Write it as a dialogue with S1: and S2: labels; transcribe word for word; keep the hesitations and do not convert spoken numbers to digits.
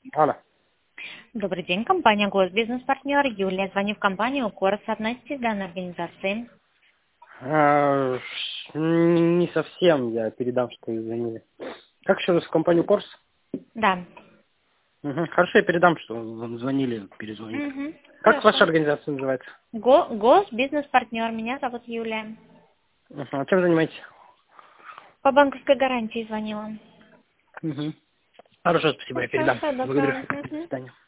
S1: Алло.
S2: Добрый день, компания Госбизнес-партнер. Юлия, звоню в компанию Корс. Относитесь к данной организации?
S1: А, ш- не совсем, я передам, что вы звонили. Как еще раз в компанию Корс?
S2: Да.
S1: Угу. Хорошо, я передам, что вам звонили, перезвонит.
S2: Угу.
S1: Как ваша
S2: Хорошо.
S1: организация называется?
S2: Го- Госбизнес-партнер. Меня зовут Юлия.
S1: Угу. А чем занимаетесь?
S2: По банковской гарантии звонила.
S1: Угу. Хорошо, спасибо, я
S2: Хорошо,
S1: передам.
S2: всего
S1: Благодарю.
S2: доброго.
S1: До
S2: Мгм.
S1: свидания.